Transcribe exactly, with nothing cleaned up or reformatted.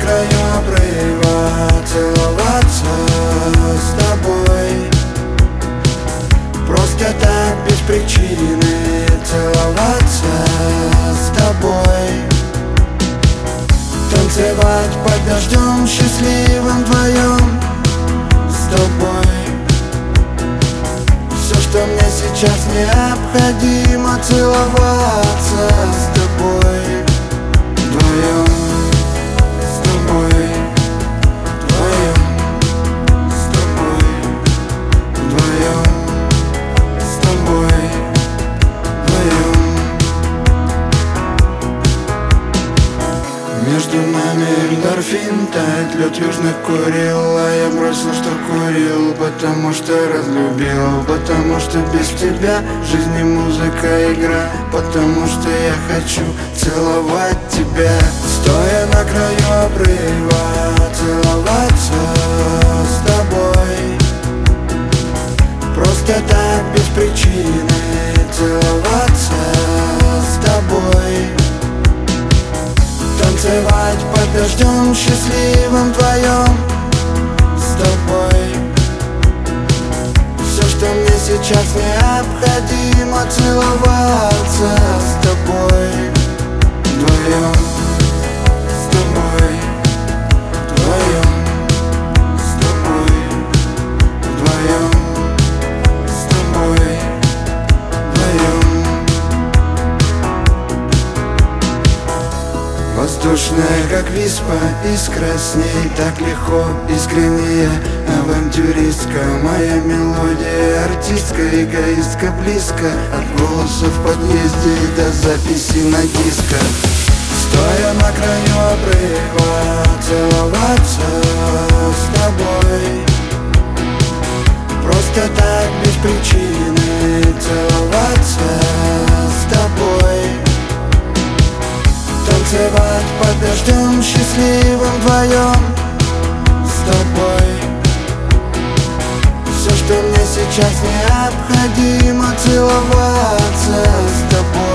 краю обрыва, целоваться с тобой. Просто так, без причины, целоваться с тобой. Танцевать под дождем, счастливым вдвоем с тобой. Все, что мне сейчас необходимо, целоваться с тобой. Вдвоем с тобой, вдвоем с тобой, вдвоем с тобой, вдвоем. Между нами эндорфин, тает лед южных Курил. А я бросил, что курил, потому что разлюбил. Потому что без тебя жизнь не музыка, игра. Потому что я хочу целовать тебя. Стоя на краю обрыва, целоваться с тобой. Просто так, без причины, целоваться с тобой. Танцевать под дождем, счастливым вдвоем с тобой. Все, что мне сейчас необходимо, целоваться с тобой. Вдвоем с тобой, вдвоем с тобой, вдвоем с тобой, вдвоем. Воздушная, как виспа, искра с ней так легко, искренняя, авантюристка. Моя мелодия, артистка, эгоистка, близко от голоса в подъезде до записи на дисках. Стоя на краю обрыва, целоваться с тобой. Просто так, без причины, целоваться с тобой. Танцевать под дождем, счастливым вдвоем с тобой. Все, что мне сейчас необходимо, целоваться с тобой.